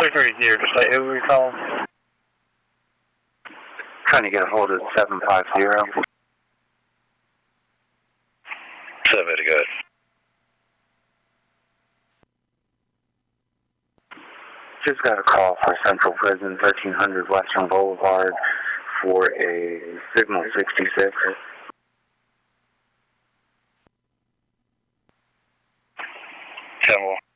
0, just like who we call? Trying to get a hold of 750. 7, good. Just got a call for Central Prison, 1300 Western Boulevard for a signal 66. 10-1.